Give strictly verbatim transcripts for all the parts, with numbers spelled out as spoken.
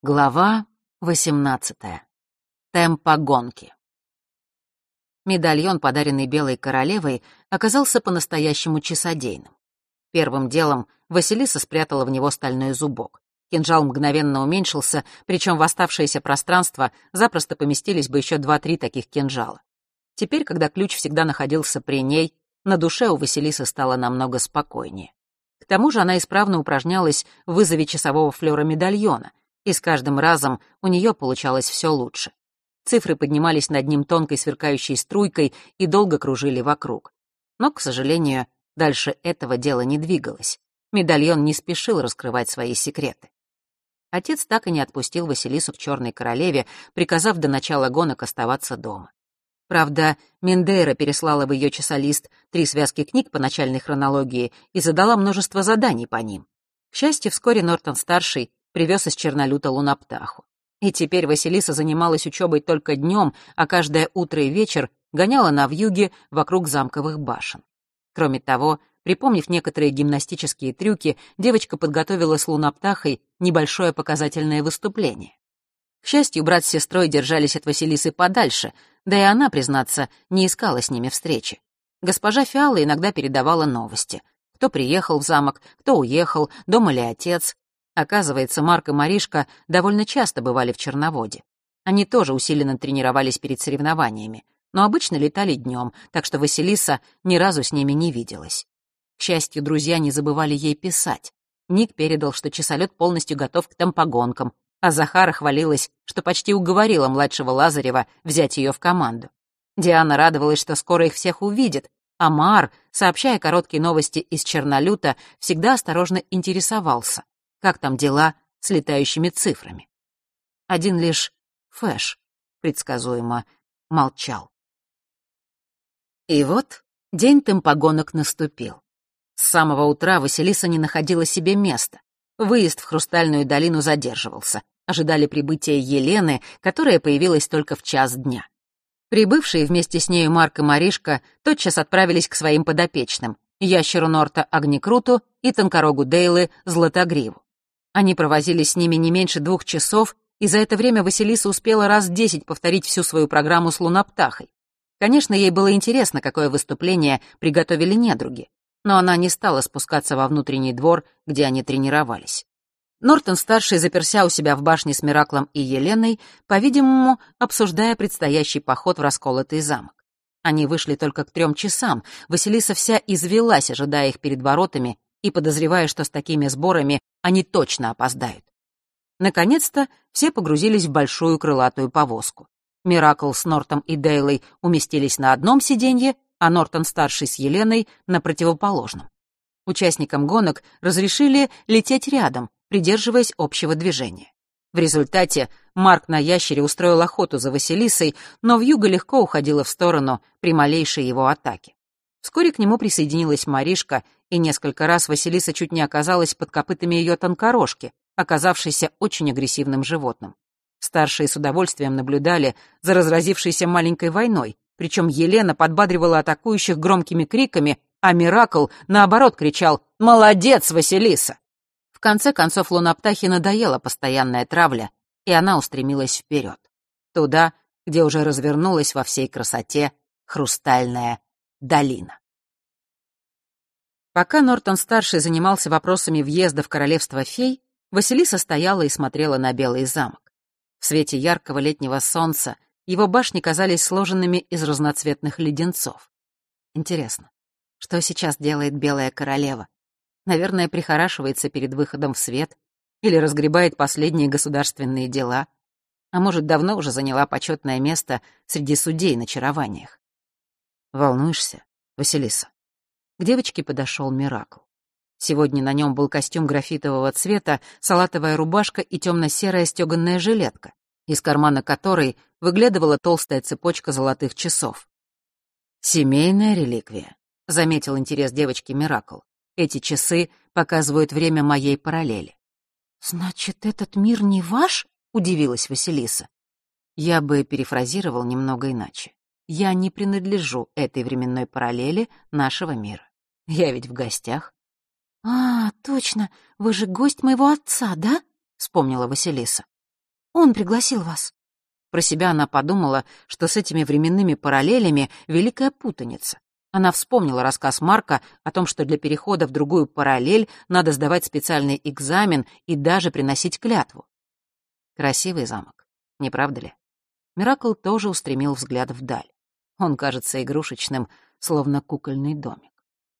Глава восемнадцатая. Темпо гонки. Медальон, подаренный Белой Королевой, оказался по-настоящему часодейным. Первым делом Василиса спрятала в него стальной зубок. Кинжал мгновенно уменьшился, причем в оставшееся пространство запросто поместились бы еще два-три таких кинжала. Теперь, когда ключ всегда находился при ней, на душе у Василисы стало намного спокойнее. К тому же она исправно упражнялась в вызове часового флёра медальона, и с каждым разом у нее получалось все лучше. Цифры поднимались над ним тонкой сверкающей струйкой и долго кружили вокруг. Но, к сожалению, дальше этого дела не двигалось. Медальон не спешил раскрывать свои секреты. Отец так и не отпустил Василису к Черной Королеве, приказав до начала гонок оставаться дома. Правда, Миндейра переслала в ее часолист три связки книг по начальной хронологии и задала множество заданий по ним. К счастью, вскоре Нортон-старший привез из Чернолюта луноптаху. И теперь Василиса занималась учебой только днем, а каждое утро и вечер гоняла на вьюге вокруг замковых башен. Кроме того, припомнив некоторые гимнастические трюки, девочка подготовила с луноптахой небольшое показательное выступление. К счастью, брат с сестрой держались от Василисы подальше, да и она, признаться, не искала с ними встречи. Госпожа Фиала иногда передавала новости. Кто приехал в замок, кто уехал, дома ли отец. Оказывается, Марк и Маришка довольно часто бывали в Черноводе. Они тоже усиленно тренировались перед соревнованиями, но обычно летали днем, так что Василиса ни разу с ними не виделась. К счастью, друзья не забывали ей писать. Ник передал, что часолет полностью готов к темпогонкам, а Захара хвалилась, что почти уговорила младшего Лазарева взять ее в команду. Диана радовалась, что скоро их всех увидит, а Маар, сообщая короткие новости из Чернолюта, всегда осторожно интересовался, как там дела с летающими цифрами. Один лишь Фэш предсказуемо молчал. И вот день темпогонок наступил. С самого утра Василиса не находила себе места. Выезд в Хрустальную долину задерживался. Ожидали прибытия Елены, которая появилась только в час дня. Прибывшие вместе с нею Марк и Маришка тотчас отправились к своим подопечным — ящеру Норта Огнекруту и тонкорогу Дейлы Златогриву. Они провозились с ними не меньше двух часов, и за это время Василиса успела раз десять повторить всю свою программу с луноптахой. Конечно, ей было интересно, какое выступление приготовили недруги, но она не стала спускаться во внутренний двор, где они тренировались. Нортон-старший заперся у себя в башне с Мираклом и Еленой, по-видимому, обсуждая предстоящий поход в расколотый замок. Они вышли только к трем часам, Василиса вся извелась, ожидая их перед воротами, и подозревая, что с такими сборами они точно опоздают. Наконец-то все погрузились в большую крылатую повозку. Миракл с Нортом и Дейлой уместились на одном сиденье, а Нортон-старший с Еленой — на противоположном. Участникам гонок разрешили лететь рядом, придерживаясь общего движения. В результате Марк на ящере устроил охоту за Василисой, но вьюга легко уходила в сторону при малейшей его атаке. Вскоре к нему присоединилась Маришка, и несколько раз Василиса чуть не оказалась под копытами ее тонкорожки, оказавшейся очень агрессивным животным. Старшие с удовольствием наблюдали за разразившейся маленькой войной, причем Елена подбадривала атакующих громкими криками, а Миракл, наоборот, кричал «Молодец, Василиса!». В конце концов луноптахе надоела постоянная травля, и она устремилась вперед, туда, где уже развернулась во всей красоте Хрустальная долина. Пока Нортон-старший занимался вопросами въезда в королевство фей, Василиса стояла и смотрела на Белый замок. В свете яркого летнего солнца его башни казались сложенными из разноцветных леденцов. Интересно, что сейчас делает Белая Королева? Наверное, прихорашивается перед выходом в свет или разгребает последние государственные дела, а может, давно уже заняла почетное место среди судей на чарованиях. «Волнуешься, Василиса?» К девочке подошел Миракл. Сегодня на нем был костюм графитового цвета, салатовая рубашка и темно-серая стеганая жилетка, из кармана которой выглядывала толстая цепочка золотых часов. «Семейная реликвия», — заметил интерес девочки Миракл. «Эти часы показывают время моей параллели». «Значит, этот мир не ваш?» — удивилась Василиса. Я бы перефразировал немного иначе. Я не принадлежу этой временной параллели нашего мира. Я ведь в гостях. «А, точно, вы же гость моего отца, да?» — вспомнила Василиса. Он пригласил вас». Про себя она подумала, что с этими временными параллелями великая путаница. Она вспомнила рассказ Марка о том, что для перехода в другую параллель надо сдавать специальный экзамен и даже приносить клятву. Красивый замок, не правда ли? Миракл тоже устремил взгляд вдаль. Он кажется игрушечным, словно кукольный домик.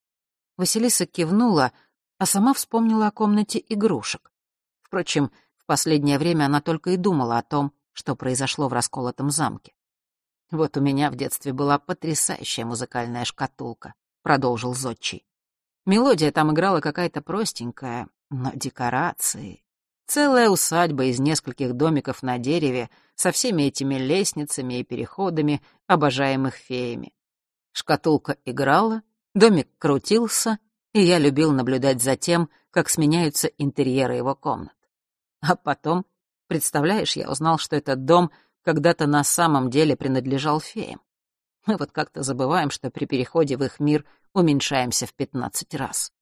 Василиса кивнула, а сама вспомнила о комнате игрушек. Впрочем, в последнее время она только и думала о том, что произошло в расколотом замке. «Вот у меня в детстве была потрясающая музыкальная шкатулка», — продолжил Зодчий. «Мелодия там играла какая-то простенькая, но декорации... Целая усадьба из нескольких домиков на дереве со всеми этими лестницами и переходами, обожаемых феями. Шкатулка играла, домик крутился, и я любил наблюдать за тем, как сменяются интерьеры его комнат. А потом, представляешь, я узнал, что этот дом когда-то на самом деле принадлежал феям. Мы вот как-то забываем, что при переходе в их мир уменьшаемся в пятнадцать раз».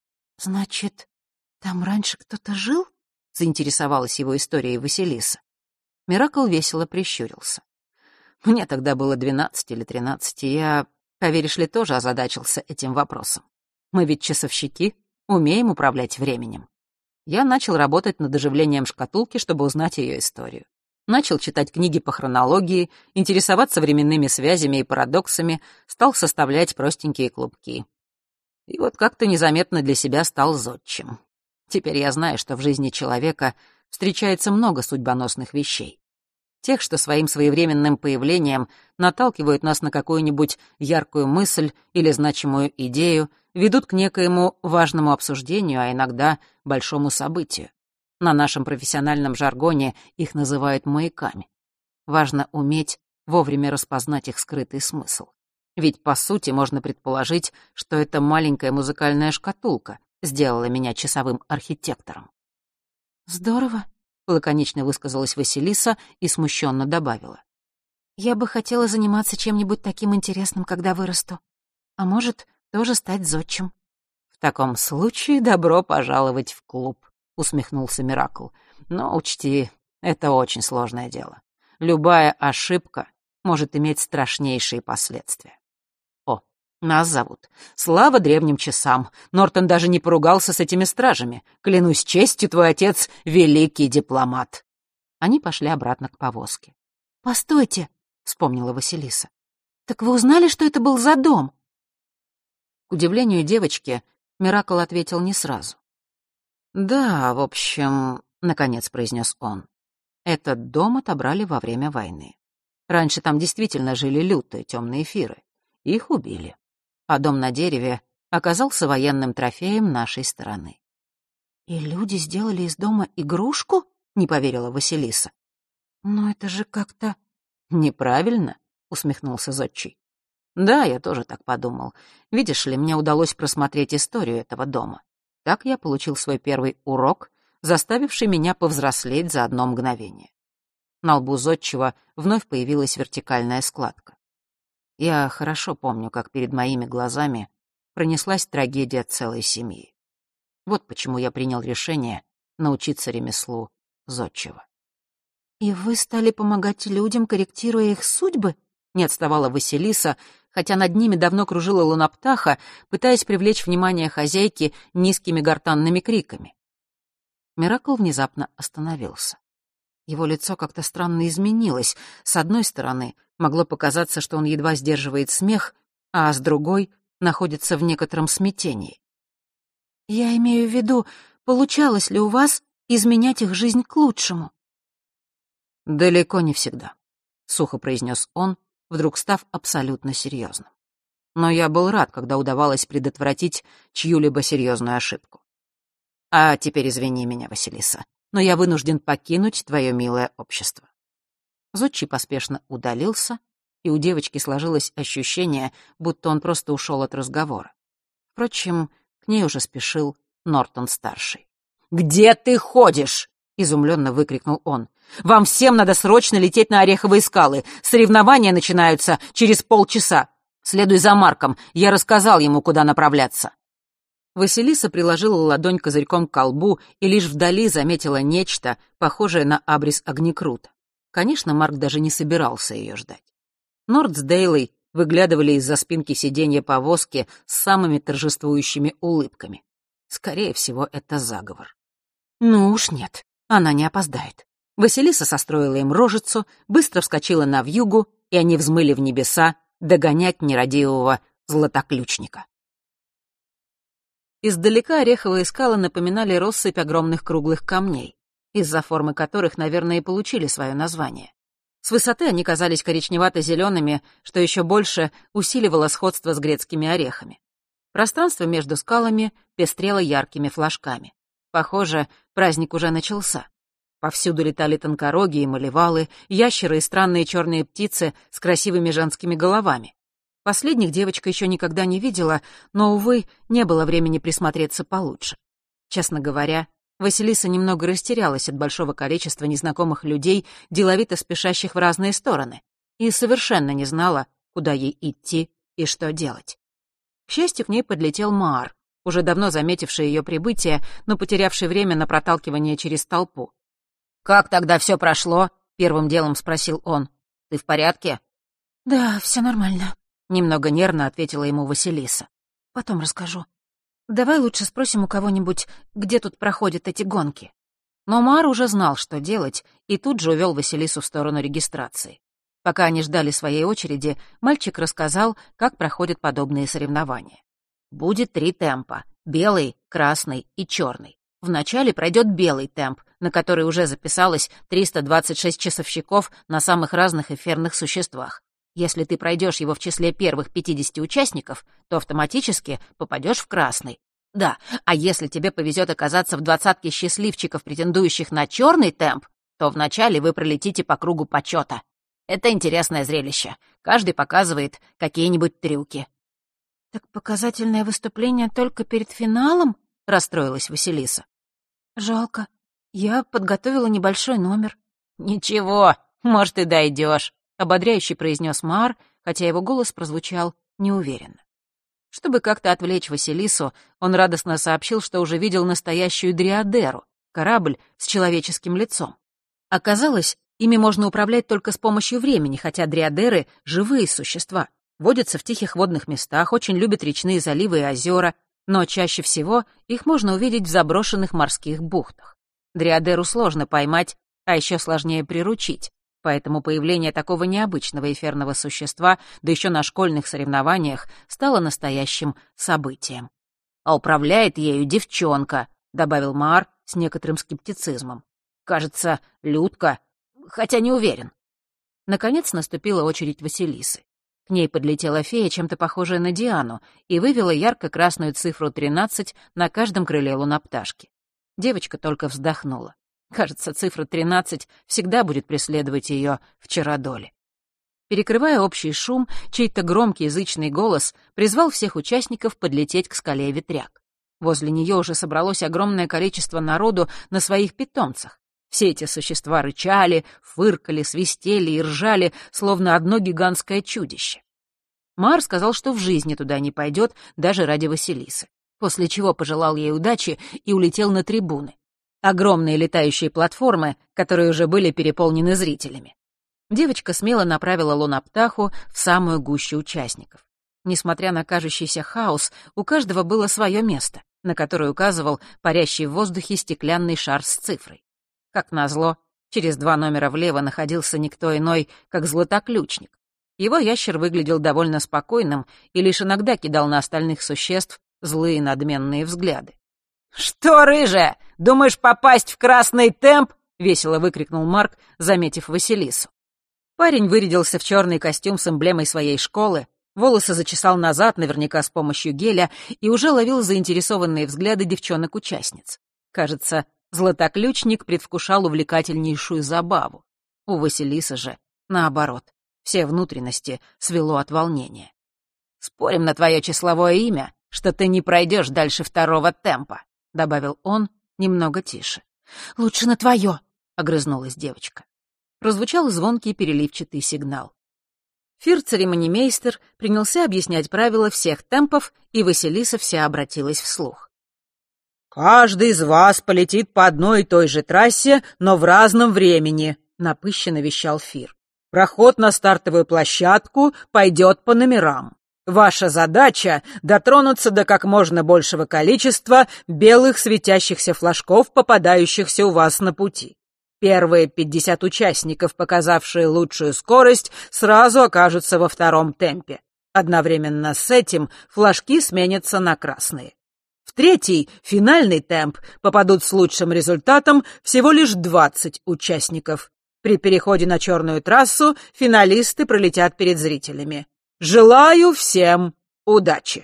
«Значит, там раньше кто-то жил?» — заинтересовалась его историей Василиса. Миракл весело прищурился. «Мне тогда было двенадцать или тринадцать, и я, поверишь ли, тоже озадачился этим вопросом. Мы ведь часовщики, умеем управлять временем. Я начал работать над оживлением шкатулки, чтобы узнать ее историю. Начал читать книги по хронологии, интересоваться временными связями и парадоксами, стал составлять простенькие клубки. И вот как-то незаметно для себя стал зодчим. Теперь я знаю, что в жизни человека встречается много судьбоносных вещей. Тех, что своим своевременным появлением наталкивают нас на какую-нибудь яркую мысль или значимую идею, ведут к некоему важному обсуждению, а иногда большому событию. На нашем профессиональном жаргоне их называют маяками. Важно уметь вовремя распознать их скрытый смысл. Ведь, по сути, можно предположить, что эта маленькая музыкальная шкатулка сделала меня часовым архитектором. «Здорово», — лаконично высказалась Василиса и смущенно добавила. «Я бы хотела заниматься чем-нибудь таким интересным, когда вырасту. А может, тоже стать зодчим». «В таком случае добро пожаловать в клуб», — усмехнулся Миракл. «Но учти, это очень сложное дело. Любая ошибка может иметь страшнейшие последствия. О, нас зовут. Слава древним часам. Нортон даже не поругался с этими стражами. Клянусь честью, твой отец — великий дипломат». Они пошли обратно к повозке. «Постойте», — вспомнила Василиса. «Так вы узнали, что это был за дом?» К удивлению девочки, Миракл ответил не сразу. «Да, в общем», — наконец произнес он, — «этот дом отобрали во время войны. Раньше там действительно жили лютые темные фиры. Их убили. А дом на дереве оказался военным трофеем нашей стороны». «И люди сделали из дома игрушку?» — не поверила Василиса. «Но это же как-то...» «Неправильно», — усмехнулся Зодчий. «Да, я тоже так подумал. Видишь ли, мне удалось просмотреть историю этого дома. Так я получил свой первый урок, заставивший меня повзрослеть за одно мгновение». На лбу Зодчего вновь появилась вертикальная складка. Я хорошо помню, как перед моими глазами пронеслась трагедия целой семьи. Вот почему я принял решение научиться ремеслу Зодчего. «И вы стали помогать людям, корректируя их судьбы?» — не отставала Василиса, хотя над ними давно кружила луноптаха, пытаясь привлечь внимание хозяйки низкими гортанными криками. Миракл внезапно остановился. Его лицо как-то странно изменилось. С одной стороны, могло показаться, что он едва сдерживает смех, а с другой — находится в некотором смятении. «Я имею в виду, получалось ли у вас изменять их жизнь к лучшему?» «Далеко не всегда», — сухо произнес он, вдруг став абсолютно серьезным. «Но я был рад, когда удавалось предотвратить чью-либо серьезную ошибку. А теперь извини меня, Василиса, но я вынужден покинуть твое милое общество». Зодчий поспешно удалился, и у девочки сложилось ощущение, будто он просто ушел от разговора. Впрочем, к ней уже спешил Нортон-старший. «Где ты ходишь?» — изумленно выкрикнул он. «Вам всем надо срочно лететь на Ореховые скалы. Соревнования начинаются через полчаса. Следуй за Марком, я рассказал ему, куда направляться». Василиса приложила ладонь козырьком к колбу и лишь вдали заметила нечто, похожее на абрис огнекрута. Конечно, Марк даже не собирался ее ждать. Норд с Дейлой выглядывали из-за спинки сиденья повозки с самыми торжествующими улыбками. Скорее всего, это заговор. Ну уж нет, она не опоздает. Василиса состроила им рожицу, быстро вскочила на вьюгу, и они взмыли в небеса догонять нерадивого златоключника. Издалека ореховые скалы напоминали россыпь огромных круглых камней, из-за формы которых, наверное, и получили свое название. С высоты они казались коричневато-зелеными, что еще больше усиливало сходство с грецкими орехами. Пространство между скалами пестрело яркими флажками. Похоже, праздник уже начался. Повсюду летали тонкороги и малевалы, ящеры и странные черные птицы с красивыми женскими головами. Последних девочка еще никогда не видела, но, увы, не было времени присмотреться получше. Честно говоря, Василиса немного растерялась от большого количества незнакомых людей, деловито спешащих в разные стороны, и совершенно не знала, куда ей идти и что делать. К счастью, к ней подлетел Маар, уже давно заметивший ее прибытие, но потерявший время на проталкивание через толпу. «Как тогда все прошло?» — первым делом спросил он. «Ты в порядке?» «Да, все нормально», — немного нервно ответила ему Василиса. «Потом расскажу. Давай лучше спросим у кого-нибудь, где тут проходят эти гонки». Но Маар уже знал, что делать, и тут же увел Василису в сторону регистрации. Пока они ждали своей очереди, мальчик рассказал, как проходят подобные соревнования. Будет три темпа — белый, красный и черный. Вначале пройдет белый темп, на который уже записалось триста двадцать шесть часовщиков на самых разных эфирных существах. Если ты пройдешь его в числе первых пятидесяти участников, то автоматически попадешь в красный. Да, а если тебе повезет оказаться в двадцатке счастливчиков, претендующих на черный темп, то вначале вы пролетите по кругу почета. Это интересное зрелище. Каждый показывает какие-нибудь трюки. «Так показательное выступление только перед финалом?» — расстроилась Василиса. «Жалко. Я подготовила небольшой номер». «Ничего, может, и дойдешь», — ободряюще произнес Маар, хотя его голос прозвучал неуверенно. Чтобы как-то отвлечь Василису, он радостно сообщил, что уже видел настоящую дриадеру, корабль с человеческим лицом. Оказалось, ими можно управлять только с помощью времени, хотя дриадеры — живые существа, водятся в тихих водных местах, очень любят речные заливы и озера, но чаще всего их можно увидеть в заброшенных морских бухтах. Дриадеру сложно поймать, а еще сложнее приручить, поэтому появление такого необычного эфирного существа, да еще на школьных соревнованиях, стало настоящим событием. «А управляет ею девчонка», — добавил Маар с некоторым скептицизмом. «Кажется, Людка, хотя не уверен». Наконец наступила очередь Василисы. К ней подлетела фея, чем-то похожая на Диану, и вывела ярко-красную цифру тринадцать на каждом крыле лунопташки. Девочка только вздохнула. Кажется, цифра тринадцать всегда будет преследовать ее в Чародоле. Перекрывая общий шум, чей-то громкий язычный голос призвал всех участников подлететь к скале Ветряк. Возле нее уже собралось огромное количество народу на своих питомцах. Все эти существа рычали, фыркали, свистели и ржали, словно одно гигантское чудище. Маар сказал, что в жизни туда не пойдет даже ради Василисы, после чего пожелал ей удачи и улетел на трибуны. Огромные летающие платформы, которые уже были переполнены зрителями. Девочка смело направила луноптаху в самую гущу участников. Несмотря на кажущийся хаос, у каждого было свое место, на которое указывал парящий в воздухе стеклянный шар с цифрой. Как назло, через два номера влево находился никто иной, как Златоключник. Его ящер выглядел довольно спокойным и лишь иногда кидал на остальных существ злые надменные взгляды. «Что, рыжая, думаешь попасть в красный темп?» — весело выкрикнул Марк, заметив Василису. Парень вырядился в черный костюм с эмблемой своей школы, волосы зачесал назад, наверняка с помощью геля, и уже ловил заинтересованные взгляды девчонок-участниц. Кажется, Златоключник предвкушал увлекательнейшую забаву. У Василисы же, наоборот, все внутренности свело от волнения. «Спорим на твое числовое имя, что ты не пройдешь дальше второго темпа», — добавил он немного тише. «Лучше на твое», — огрызнулась девочка. Прозвучал звонкий переливчатый сигнал. Фир-церемонимейстер принялся объяснять правила всех темпов, и Василиса вся обратилась вслух. «Каждый из вас полетит по одной и той же трассе, но в разном времени», — напыщенно вещал Фир. «Проход на стартовую площадку пойдет по номерам. Ваша задача — дотронуться до как можно большего количества белых светящихся флажков, попадающихся у вас на пути. Первые пятьдесят участников, показавшие лучшую скорость, сразу окажутся во втором темпе. Одновременно с этим флажки сменятся на красные. В третий, финальный темп, попадут с лучшим результатом всего лишь двадцать участников. При переходе на черную трассу финалисты пролетят перед зрителями. Желаю всем удачи!»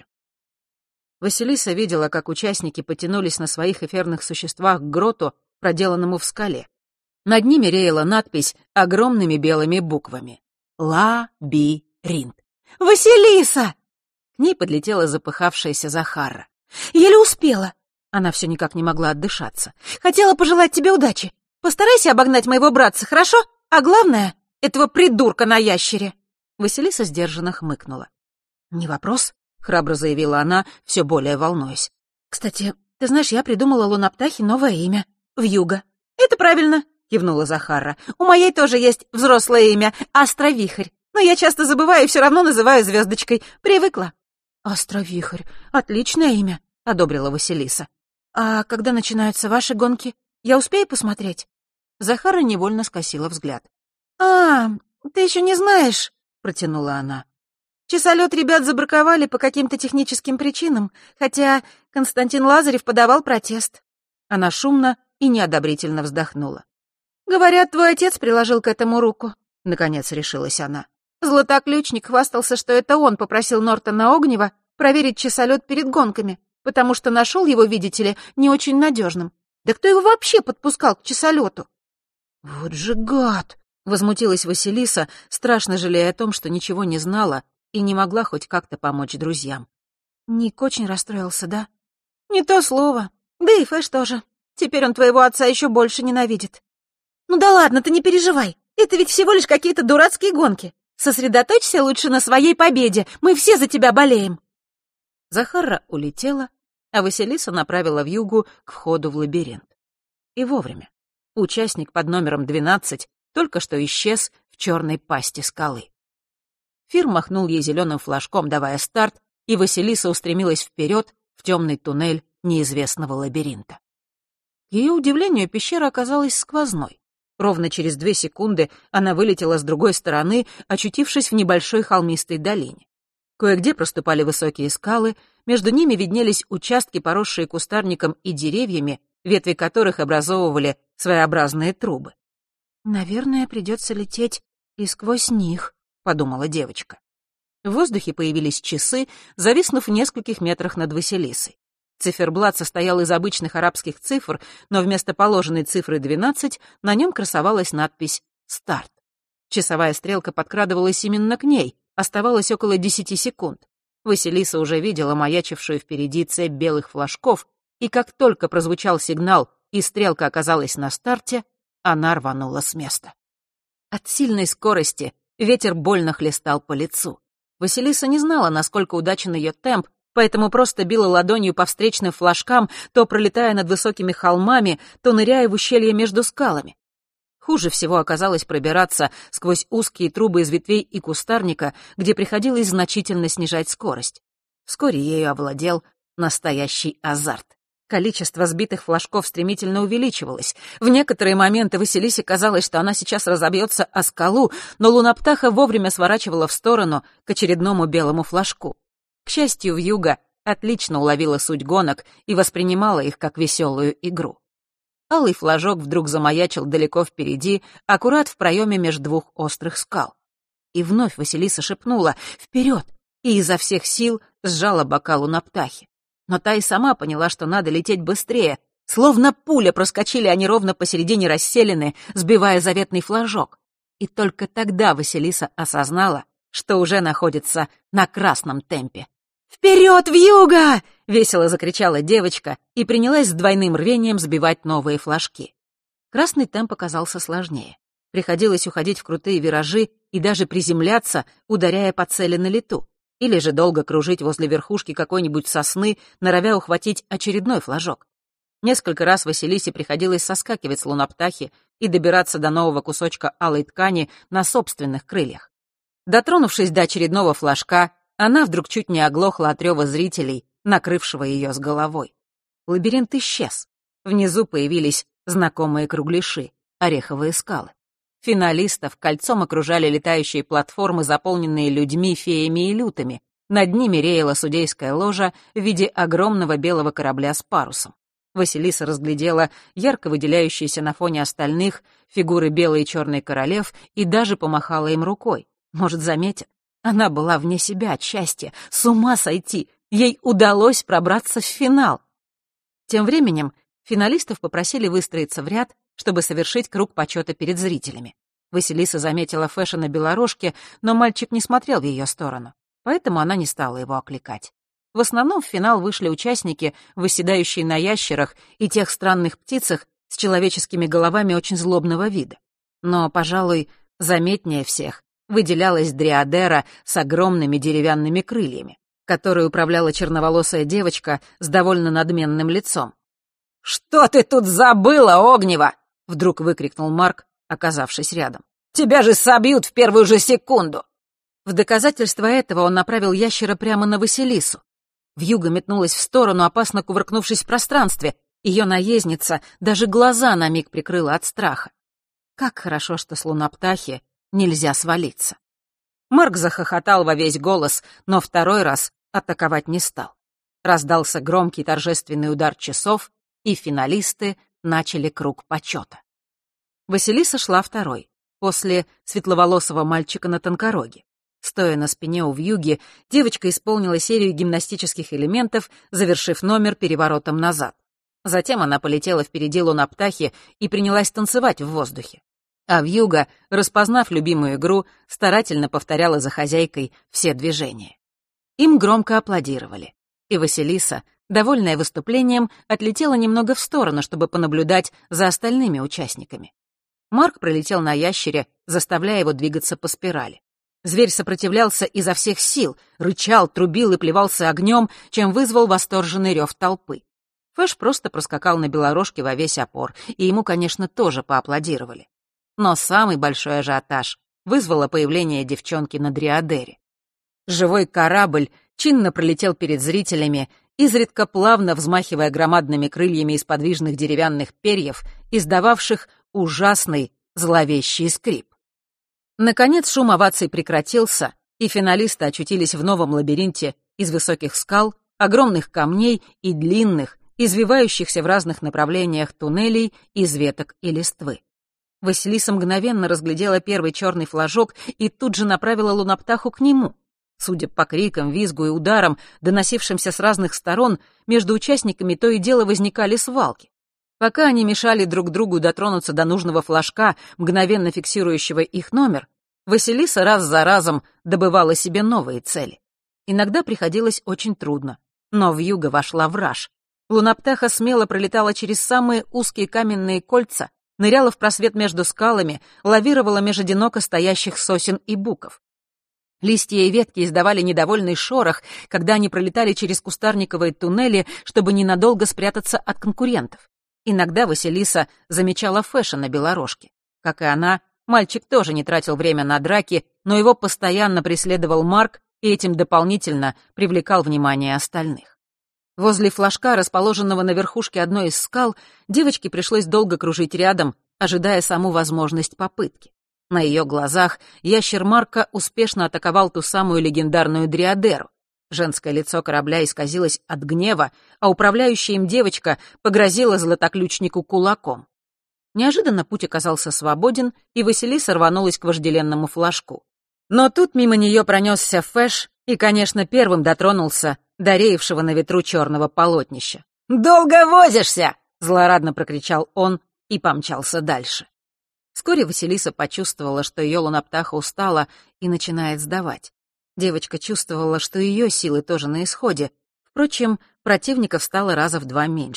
Василиса видела, как участники потянулись на своих эфирных существах к гроту, проделанному в скале. Над ними реяла надпись огромными белыми буквами. «Ла-би-ринт». «Василиса!» К ней подлетела запыхавшаяся Захара. «Еле успела!» Она все никак не могла отдышаться. «Хотела пожелать тебе удачи. Постарайся обогнать моего братца, хорошо? А главное, этого придурка на ящере!» Василиса сдержанно хмыкнула. «Не вопрос», — храбро заявила она, все более волнуясь. «Кстати, ты знаешь, я придумала луноптахе новое имя — Вьюга». «Это правильно», — кивнула Захара. «У моей тоже есть взрослое имя — Астровихрь. Но я часто забываю и все равно называю звездочкой. Привыкла». «Астровихрь. Отличное имя», — одобрила Василиса. «А когда начинаются ваши гонки? Я успею посмотреть?» Захара невольно скосила взгляд. «А, ты еще не знаешь», — протянула она. «Часолет ребят забраковали по каким-то техническим причинам, хотя Константин Лазарев подавал протест». Она шумно и неодобрительно вздохнула. «Говорят, твой отец приложил к этому руку», — наконец решилась она. «Златоключник хвастался, что это он попросил Нортона Огнева проверить часолет перед гонками, потому что нашел его, видите ли, не очень надежным. Да кто его вообще подпускал к часолету?» «Вот же гад!» — возмутилась Василиса, страшно жалея о том, что ничего не знала и не могла хоть как-то помочь друзьям. «Ник очень расстроился, да?» «Не то слово. Да и Фэш тоже. Теперь он твоего отца еще больше ненавидит». «Ну да ладно, ты не переживай. Это ведь всего лишь какие-то дурацкие гонки. Сосредоточься лучше на своей победе. Мы все за тебя болеем». Захара улетела, а Василиса направила вьюгу к входу в лабиринт. И вовремя. Участник под номером двенадцать только что исчез в черной пасти скалы. Фир махнул ей зеленым флажком, давая старт, и Василиса устремилась вперед в темный туннель неизвестного лабиринта. К ее удивлению, пещера оказалась сквозной. Ровно через две секунды она вылетела с другой стороны, очутившись в небольшой холмистой долине. Кое-где проступали высокие скалы, между ними виднелись участки, поросшие кустарником и деревьями, ветви которых образовывали своеобразные трубы. «Наверное, придется лететь и сквозь них», — подумала девочка. В воздухе появились часы, зависнув в нескольких метрах над Василисой. Циферблат состоял из обычных арабских цифр, но вместо положенной цифры двенадцать на нем красовалась надпись «Старт». Часовая стрелка подкрадывалась именно к ней, оставалось около десяти секунд. Василиса уже видела маячившую впереди цепь белых флажков, и как только прозвучал сигнал и стрелка оказалась на старте, она рванула с места. От сильной скорости ветер больно хлестал по лицу. Василиса не знала, насколько удачен ее темп, поэтому просто била ладонью по встречным флажкам, то пролетая над высокими холмами, то ныряя в ущелье между скалами. Хуже всего оказалось пробираться сквозь узкие трубы из ветвей и кустарника, где приходилось значительно снижать скорость. Вскоре ею овладел настоящий азарт. Количество сбитых флажков стремительно увеличивалось. В некоторые моменты Василисе казалось, что она сейчас разобьется о скалу, но луноптаха вовремя сворачивала в сторону к очередному белому флажку. К счастью, вьюга отлично уловила суть гонок и воспринимала их как веселую игру. Алый флажок вдруг замаячил далеко впереди, аккурат в проеме между двух острых скал. И вновь Василиса шепнула «Вперед!» и изо всех сил сжала бока луноптахи. Но та и сама поняла, что надо лететь быстрее. Словно пуля проскочили они ровно посередине расселены, сбивая заветный флажок. И только тогда Василиса осознала, что уже находится на красном темпе. «Вперед, вьюга!» — весело закричала девочка и принялась с двойным рвением сбивать новые флажки. Красный темп оказался сложнее. Приходилось уходить в крутые виражи и даже приземляться, ударяя по цели на лету. Или же долго кружить возле верхушки какой-нибудь сосны, норовя ухватить очередной флажок. Несколько раз Василисе приходилось соскакивать с луноптахи и добираться до нового кусочка алой ткани на собственных крыльях. Дотронувшись до очередного флажка, она вдруг чуть не оглохла от рева зрителей, накрывшего ее с головой. Лабиринт исчез. Внизу появились знакомые кругляши, ореховые скалы. Финалистов кольцом окружали летающие платформы, заполненные людьми, феями и лютами. Над ними реяла судейская ложа в виде огромного белого корабля с парусом. Василиса разглядела ярко выделяющиеся на фоне остальных фигуры белой и черной королев и даже помахала им рукой. Может, заметят? Она была вне себя от счастья, с ума сойти. Ей удалось пробраться в финал. Тем временем финалистов попросили выстроиться в ряд, чтобы совершить круг почета перед зрителями. Василиса заметила Фэша на белорожке, но мальчик не смотрел в ее сторону, поэтому она не стала его окликать. В основном в финал вышли участники, восседающие на ящерах и тех странных птицах с человеческими головами очень злобного вида. Но, пожалуй, заметнее всех выделялась дриадера с огромными деревянными крыльями, которой управляла черноволосая девочка с довольно надменным лицом. «Что ты тут забыла, Огнева?» — вдруг выкрикнул Марк, оказавшись рядом. «Тебя же собьют в первую же секунду!» В доказательство этого он направил ящера прямо на Василису. Вьюга метнулась в сторону, опасно кувыркнувшись в пространстве. Ее наездница даже глаза на миг прикрыла от страха. Как хорошо, что с луноптахи нельзя свалиться. Марк захохотал во весь голос, но второй раз атаковать не стал. Раздался громкий торжественный удар часов, и финалисты начали круг почета. Василиса шла второй, после светловолосого мальчика на тонкороге. Стоя на спине у вьюги, девочка исполнила серию гимнастических элементов, завершив номер переворотом назад. Затем она полетела впереди луноптахи и принялась танцевать в воздухе. А вьюга, распознав любимую игру, старательно повторяла за хозяйкой все движения. Им громко аплодировали, и Василиса, довольная выступлением, отлетела немного в сторону, чтобы понаблюдать за остальными участниками. Марк пролетел на ящере, заставляя его двигаться по спирали. Зверь сопротивлялся изо всех сил, рычал, трубил и плевался огнем, чем вызвал восторженный рев толпы. Фэш просто проскакал на белорожке во весь опор, и ему, конечно, тоже поаплодировали. Но самый большой ажиотаж вызвало появление девчонки на дриадере. Живой корабль чинно пролетел перед зрителями, изредка плавно взмахивая громадными крыльями из подвижных деревянных перьев, издававших ужасный зловещий скрип. Наконец шум оваций прекратился, и финалисты очутились в новом лабиринте из высоких скал, огромных камней и длинных, извивающихся в разных направлениях туннелей из веток и листвы. Василиса мгновенно разглядела первый черный флажок и тут же направила луноптаху к нему. Судя по крикам, визгу и ударам, доносившимся с разных сторон, между участниками то и дело возникали свалки. Пока они мешали друг другу дотронуться до нужного флажка, мгновенно фиксирующего их номер, Василиса раз за разом добывала себе новые цели. Иногда приходилось очень трудно, но вьюга вошла в раж. Луноптаха смело пролетала через самые узкие каменные кольца, ныряла в просвет между скалами, лавировала меж одиноко стоящих сосен и буков. Листья и ветки издавали недовольный шорох, когда они пролетали через кустарниковые туннели, чтобы ненадолго спрятаться от конкурентов. Иногда Василиса замечала Фэша на белорожке. Как и она, мальчик тоже не тратил время на драки, но его постоянно преследовал Марк и этим дополнительно привлекал внимание остальных. Возле флажка, расположенного на верхушке одной из скал, девочке пришлось долго кружить рядом, ожидая саму возможность попытки. На ее глазах ящер Марка успешно атаковал ту самую легендарную дриадеру. Женское лицо корабля исказилось от гнева, а управляющая им девочка погрозила златоключнику кулаком. Неожиданно путь оказался свободен, и Василиса рванулась к вожделенному флажку. Но тут мимо нее пронесся Фэш и, конечно, первым дотронулся до реевшего на ветру черного полотнища. «Долго возишься!» — злорадно прокричал он и помчался дальше. Вскоре Василиса почувствовала, что ее луноптаха устала и начинает сдавать. Девочка чувствовала, что ее силы тоже на исходе. Впрочем, противников стало раза в два меньше.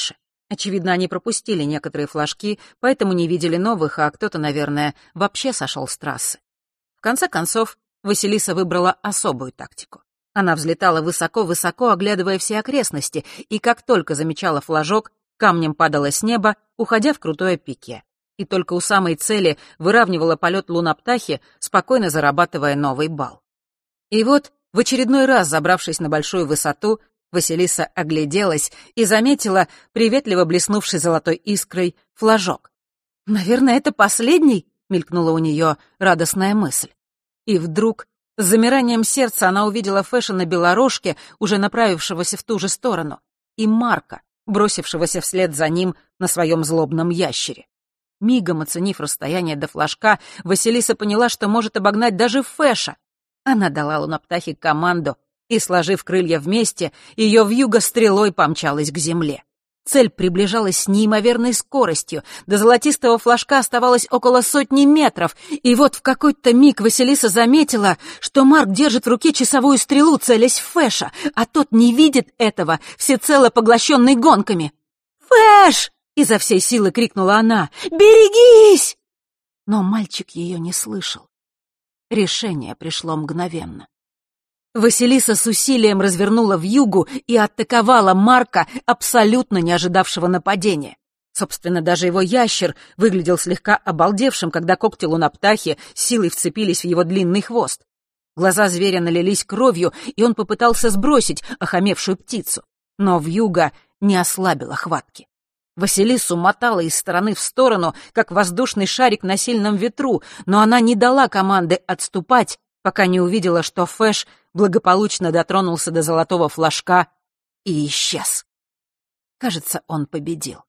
Очевидно, они пропустили некоторые флажки, поэтому не видели новых, а кто-то, наверное, вообще сошел с трассы. В конце концов, Василиса выбрала особую тактику. Она взлетала высоко-высоко, оглядывая все окрестности, и как только замечала флажок, камнем падала с неба, уходя в крутое пике. И только у самой цели выравнивала полет луноптахи, спокойно зарабатывая новый балл. И вот, в очередной раз забравшись на большую высоту, Василиса огляделась и заметила приветливо блеснувший золотой искрой флажок. «Наверное, это последний?» — мелькнула у нее радостная мысль. И вдруг, с замиранием сердца, она увидела Фэша белорожке, уже направившегося в ту же сторону, и Марка, бросившегося вслед за ним на своем злобном ящере. Мигом оценив расстояние до флажка, Василиса поняла, что может обогнать даже Фэша. Она дала луноптахе команду, и, сложив крылья вместе, ее вьюга стрелой помчалась к земле. Цель приближалась с неимоверной скоростью, до золотистого флажка оставалось около сотни метров, и вот в какой-то миг Василиса заметила, что Марк держит в руке часовую стрелу, целясь в Фэша, а тот не видит этого, всецело поглощенный гонками. «Фэш!» — изо всей силы крикнула она. «Берегись!» Но мальчик ее не слышал. Решение пришло мгновенно. Василиса с усилием развернула вьюгу и атаковала Марка, абсолютно не ожидавшего нападения. Собственно, даже его ящер выглядел слегка обалдевшим, когда когти луноптахи силой вцепились в его длинный хвост. Глаза зверя налились кровью, и он попытался сбросить охамевшую птицу. Но вьюга не ослабила хватки. Василису мотала из стороны в сторону, как воздушный шарик на сильном ветру, но она не дала команды отступать, пока не увидела, что Фэш благополучно дотронулся до золотого флажка и исчез. Кажется, он победил.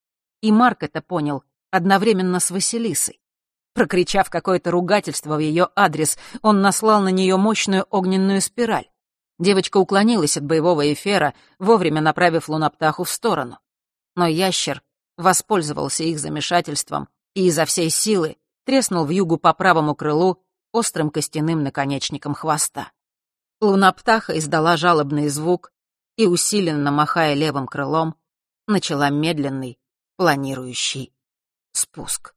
И Марк это понял одновременно с Василисой. Прокричав какое-то ругательство в ее адрес, он наслал на нее мощную огненную спираль. Девочка уклонилась от боевого эфира, вовремя направив луноптаху в сторону. Но ящер воспользовался их замешательством и изо всей силы треснул вьюгу по правому крылу острым костяным наконечником хвоста. Луноптаха издала жалобный звук и, усиленно махая левым крылом, начала медленный, планирующий спуск.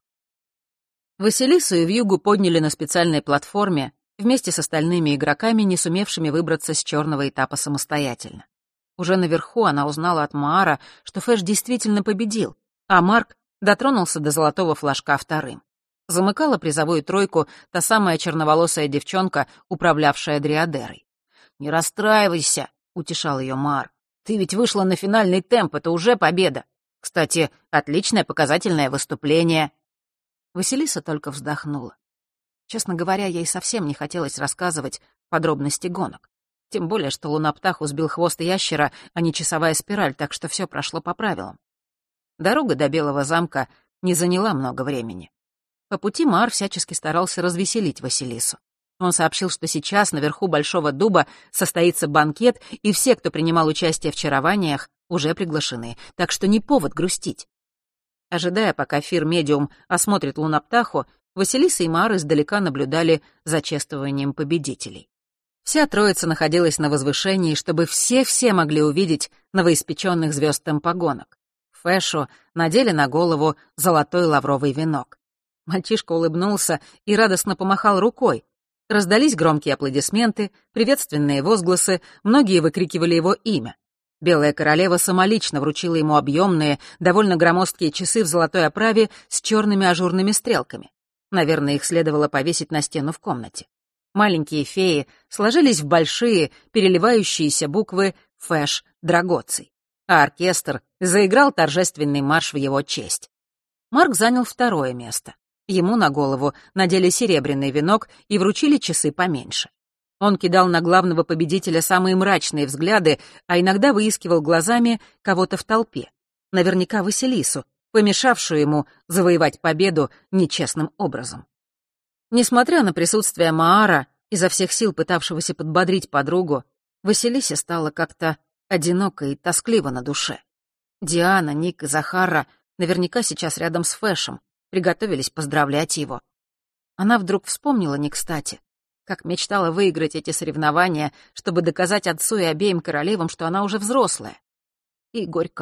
Василису и вьюгу подняли на специальной платформе вместе с остальными игроками, не сумевшими выбраться с черного этапа самостоятельно. Уже наверху она узнала от Маара, что Фэш действительно победил, а Марк дотронулся до золотого флажка вторым. Замыкала призовую тройку та самая черноволосая девчонка, управлявшая дриадерой. «Не расстраивайся», — утешал ее Маар. «Ты ведь вышла на финальный темп, это уже победа. Кстати, отличное показательное выступление». Василиса только вздохнула. Честно говоря, ей совсем не хотелось рассказывать подробности гонок. Тем более, что луноптаху сбил хвост ящера, а не часовая спираль, так что все прошло по правилам. Дорога до Белого замка не заняла много времени. По пути Маар всячески старался развеселить Василису. Он сообщил, что сейчас наверху Большого дуба состоится банкет, и все, кто принимал участие в чарованиях, уже приглашены, так что не повод грустить. Ожидая, пока Фир-медиум осмотрит луноптаху, Василиса и Маар издалека наблюдали за чествованием победителей. Вся троица находилась на возвышении, чтобы все-все могли увидеть новоиспеченных звезд темпогонок. Фэшу надели на голову золотой лавровый венок. Мальчишка улыбнулся и радостно помахал рукой. Раздались громкие аплодисменты, приветственные возгласы, многие выкрикивали его имя. Белая королева самолично вручила ему объемные, довольно громоздкие часы в золотой оправе с черными ажурными стрелками. Наверное, их следовало повесить на стену в комнате. Маленькие феи сложились в большие, переливающиеся буквы «Фэш Драгоций», а оркестр заиграл торжественный марш в его честь. Марк занял второе место. Ему на голову надели серебряный венок и вручили часы поменьше. Он кидал на главного победителя самые мрачные взгляды, а иногда выискивал глазами кого-то в толпе. Наверняка Василису, помешавшую ему завоевать победу нечестным образом. Несмотря на присутствие Маара, изо всех сил пытавшегося подбодрить подругу, Василисе стало как-то одиноко и тоскливо на душе. Диана, Ник и Захара наверняка сейчас рядом с Фэшем, приготовились поздравлять его. Она вдруг вспомнила не кстати, как мечтала выиграть эти соревнования, чтобы доказать отцу и обеим королевам, что она уже взрослая. И горько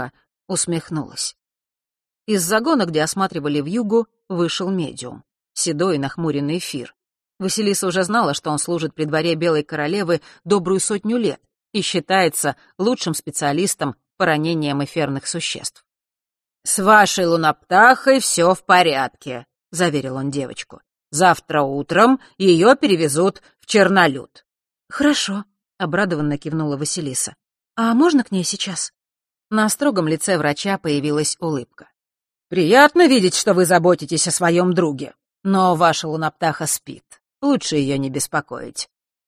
усмехнулась. Из загона, где осматривали вьюгу, вышел медиум, седой и нахмуренный Фир. Василиса уже знала, что он служит при дворе Белой Королевы добрую сотню лет и считается лучшим специалистом по ранениям эфирных существ. «С вашей луноптахой все в порядке», — заверил он девочку. «Завтра утром ее перевезут в Чернолюд». «Хорошо», — обрадованно кивнула Василиса. «А можно к ней сейчас?» На строгом лице врача появилась улыбка. «Приятно видеть, что вы заботитесь о своем друге. Но ваша луноптаха спит. Лучше ее не беспокоить.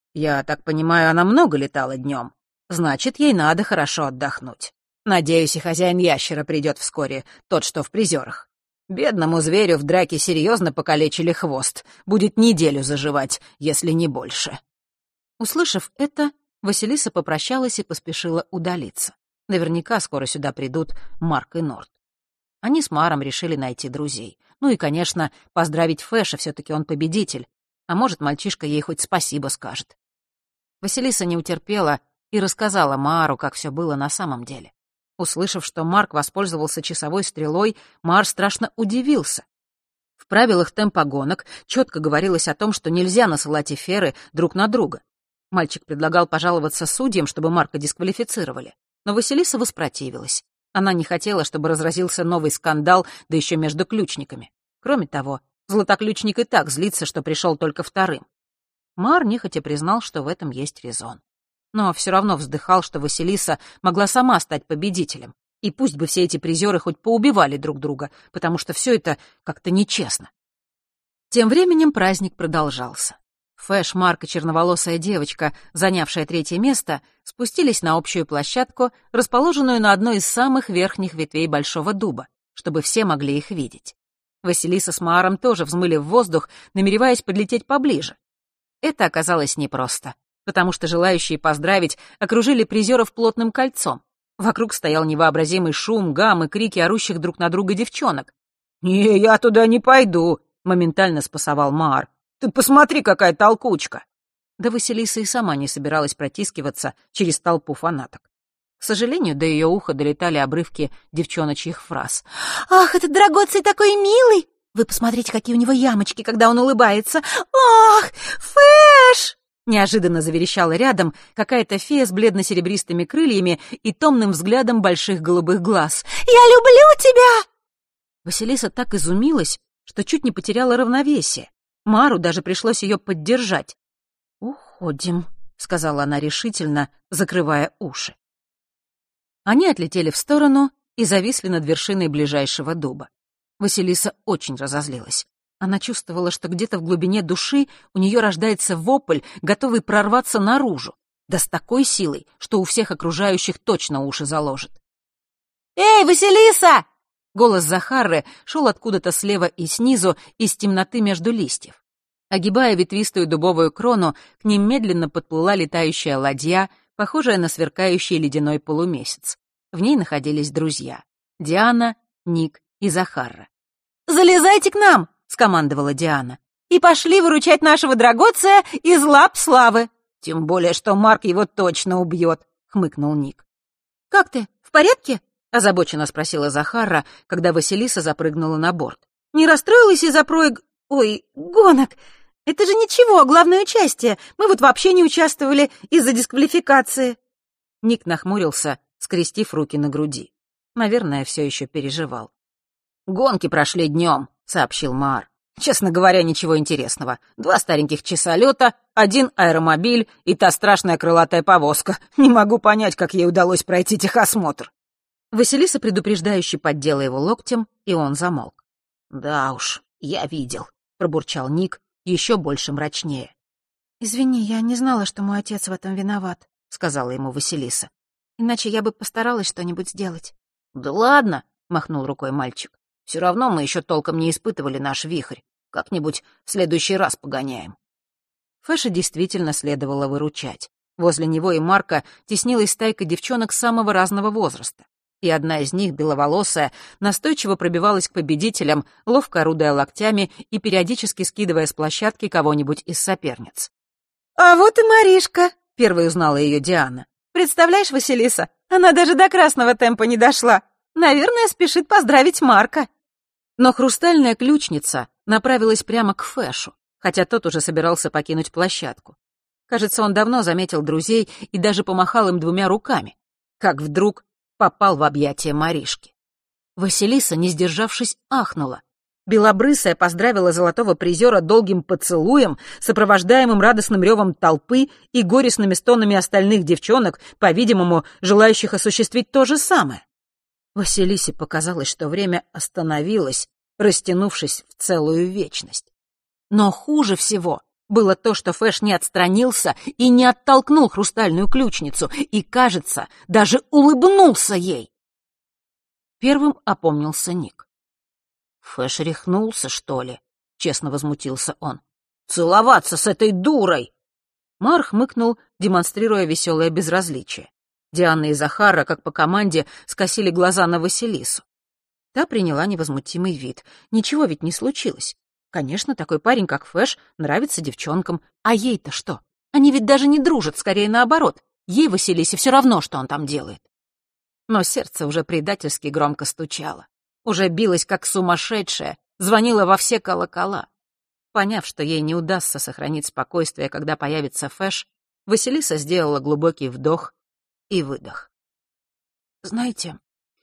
Я так понимаю, она много летала днем. Значит, ей надо хорошо отдохнуть. Надеюсь, и хозяин ящера придет вскоре, тот, что в призерах. Бедному зверю в драке серьезно покалечили хвост. Будет неделю заживать, если не больше». Услышав это, Василиса попрощалась и поспешила удалиться. Наверняка скоро сюда придут Марк и Норт. Они с Маром решили найти друзей. Ну и, конечно, поздравить Фэша, все-таки он победитель. А может, мальчишка ей хоть спасибо скажет. Василиса не утерпела и рассказала Мару, как все было на самом деле. Услышав, что Марк воспользовался часовой стрелой, Мар страшно удивился. В правилах темпа гонок четко говорилось о том, что нельзя насылать эфиры друг на друга. Мальчик предлагал пожаловаться судьям, чтобы Марка дисквалифицировали. Но Василиса воспротивилась. Она не хотела, чтобы разразился новый скандал, да еще между ключниками. Кроме того, Златоключник и так злится, что пришел только вторым. Мар нехотя признал, что в этом есть резон. Но все равно вздыхал, что Василиса могла сама стать победителем. И пусть бы все эти призеры хоть поубивали друг друга, потому что все это как-то нечестно. Тем временем праздник продолжался. Фэш, Марк и черноволосая девочка, занявшая третье место, спустились на общую площадку, расположенную на одной из самых верхних ветвей большого дуба, чтобы все могли их видеть. Василиса с Мааром тоже взмыли в воздух, намереваясь подлететь поближе. Это оказалось непросто, потому что желающие поздравить окружили призеров плотным кольцом. Вокруг стоял невообразимый шум, гам и крики орущих друг на друга девчонок. «Не, я туда не пойду», — моментально спасовал Маар. «Ты посмотри, какая толкучка!» Да Василиса и сама не собиралась протискиваться через толпу фанаток. К сожалению, до ее уха долетали обрывки девчоночьих фраз. «Ах, этот Драгоций такой милый! Вы посмотрите, какие у него ямочки, когда он улыбается! Ах, Фэш!» Неожиданно заверещала рядом какая-то фея с бледно-серебристыми крыльями и томным взглядом больших голубых глаз. «Я люблю тебя!» Василиса так изумилась, что чуть не потеряла равновесие. Мару даже пришлось ее поддержать. «Уходим», — сказала она решительно, закрывая уши. Они отлетели в сторону и зависли над вершиной ближайшего дуба. Василиса очень разозлилась. Она чувствовала, что где-то в глубине души у нее рождается вопль, готовый прорваться наружу, да с такой силой, что у всех окружающих точно уши заложит. «Эй, Василиса!» Голос Захары шел откуда-то слева и снизу, из темноты между листьев. Огибая ветвистую дубовую крону, к ним медленно подплыла летающая ладья, похожая на сверкающий ледяной полумесяц. В ней находились друзья — Диана, Ник и Захара. «Залезайте к нам!» — скомандовала Диана. «И пошли выручать нашего Драгоция из лап славы!» «Тем более, что Марк его точно убьет», — хмыкнул Ник. «Как ты, в порядке?» — озабоченно спросила Захара, когда Василиса запрыгнула на борт. «Не расстроилась из-за проиг... Ой, гонок? Это же ничего, главное участие. Мы вот вообще не участвовали из-за дисквалификации». Ник нахмурился, скрестив руки на груди. Наверное, все еще переживал. «Гонки прошли днем», — сообщил Маар. «Честно говоря, ничего интересного. Два стареньких часолета, один аэромобиль и та страшная крылатая повозка. Не могу понять, как ей удалось пройти техосмотр». Василиса предупреждающе поддела его локтем, и он замолк. «Да уж, я видел», — пробурчал Ник, еще больше мрачнее. «Извини, я не знала, что мой отец в этом виноват», — сказала ему Василиса. «Иначе я бы постаралась что-нибудь сделать». «Да ладно», — махнул рукой мальчик. «Все равно мы еще толком не испытывали наш вихрь. Как-нибудь в следующий раз погоняем». Фэша действительно следовало выручать. Возле него и Марка теснилась стайка девчонок самого разного возраста. И одна из них, беловолосая, настойчиво пробивалась к победителям, ловко орудуя локтями и периодически скидывая с площадки кого-нибудь из соперниц. «А вот и Маришка», — первой узнала ее Диана. «Представляешь, Василиса, она даже до красного темпа не дошла. Наверное, спешит поздравить Марка». Но хрустальная ключница направилась прямо к Фэшу, хотя тот уже собирался покинуть площадку. Кажется, он давно заметил друзей и даже помахал им двумя руками, как вдруг попал в объятия Маришки. Василиса, не сдержавшись, ахнула. Белобрысая поздравила золотого призера долгим поцелуем, сопровождаемым радостным ревом толпы и горестными стонами остальных девчонок, по-видимому, желающих осуществить то же самое. Василисе показалось, что время остановилось, растянувшись в целую вечность. Но хуже всего было то, что Фэш не отстранился и не оттолкнул хрустальную ключницу, и, кажется, даже улыбнулся ей. Первым опомнился Ник. «Фэш рехнулся, что ли?» — честно возмутился он. «Целоваться с этой дурой!» Мар хмыкнул, демонстрируя веселое безразличие. Диана и Захара, как по команде, скосили глаза на Василису. Та приняла невозмутимый вид. Ничего ведь не случилось. Конечно, такой парень, как Фэш, нравится девчонкам. А ей-то что? Они ведь даже не дружат, скорее наоборот. Ей, Василисе, все равно, что он там делает. Но сердце уже предательски громко стучало. Уже билось, как сумасшедшая, звонила во все колокола. Поняв, что ей не удастся сохранить спокойствие, когда появится Фэш, Василиса сделала глубокий вдох и выдох. «Знаете,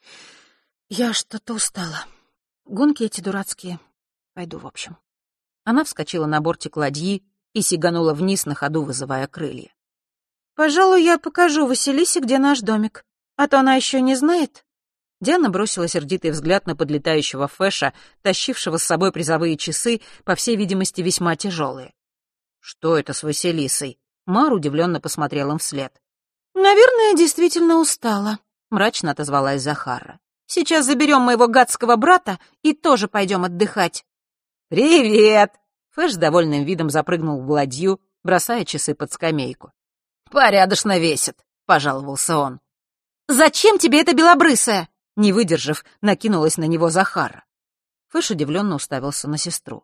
я что-то устала. Гонки эти дурацкие. Пойду, в общем». Она вскочила на бортик ладьи и сиганула вниз на ходу, вызывая крылья. «Пожалуй, я покажу Василисе, где наш домик. А то она еще не знает». Диана бросила сердитый взгляд на подлетающего Фэша, тащившего с собой призовые часы, по всей видимости, весьма тяжелые. «Что это с Василисой?» Мар удивленно посмотрел им вслед. «Наверное, действительно устала», — мрачно отозвалась Захара. «Сейчас заберем моего гадского брата и тоже пойдем отдыхать». «Привет!» Фэш с довольным видом запрыгнул в ладью, бросая часы под скамейку. «Порядочно весит», — пожаловался он. «Зачем тебе эта белобрысая?» Не выдержав, накинулась на него Захара. Фэш удивленно уставился на сестру.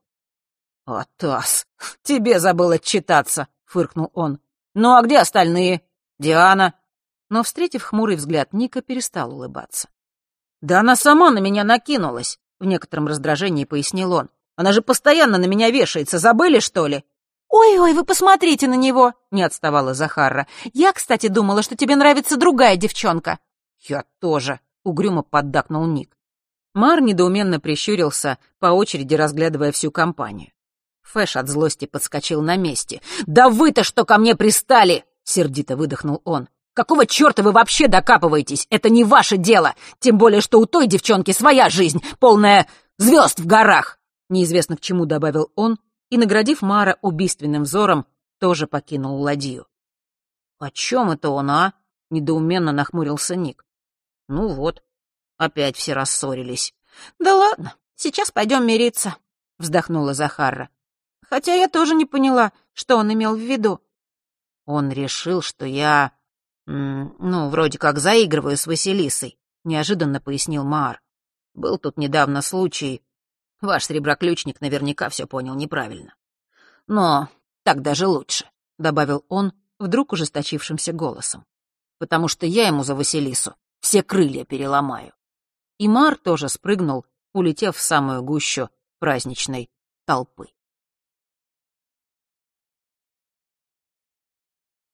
«Атас, тебе забыл отчитаться», — фыркнул он. «Ну а где остальные? Диана?» Но, встретив хмурый взгляд Ника, перестал улыбаться. «Да она сама на меня накинулась», — в некотором раздражении пояснил он. «Она же постоянно на меня вешается, забыли, что ли?» «Ой-ой, вы посмотрите на него!» — не отставала Захара. «Я, кстати, думала, что тебе нравится другая девчонка». «Я тоже», — угрюмо поддакнул Ник. Мар недоуменно прищурился, по очереди разглядывая всю компанию. Фэш от злости подскочил на месте. «Да вы-то что ко мне пристали?» — сердито выдохнул он. «Какого черта вы вообще докапываетесь? Это не ваше дело! Тем более, что у той девчонки своя жизнь, полная звезд в горах!» Неизвестно к чему добавил он, и, наградив Мара убийственным взором, тоже покинул ладью. «О чем это он, а?» — недоуменно нахмурился Ник. «Ну вот, опять все рассорились». «Да ладно, сейчас пойдем мириться», — вздохнула Захара. «Хотя я тоже не поняла, что он имел в виду». «Он решил, что я, ну, вроде как заигрываю с Василисой», — неожиданно пояснил Маар. «Был тут недавно случай. Ваш среброключник наверняка все понял неправильно. Но так даже лучше», — добавил он вдруг ужесточившимся голосом. «Потому что я ему за Василису все крылья переломаю». И Маар тоже спрыгнул, улетев в самую гущу праздничной толпы.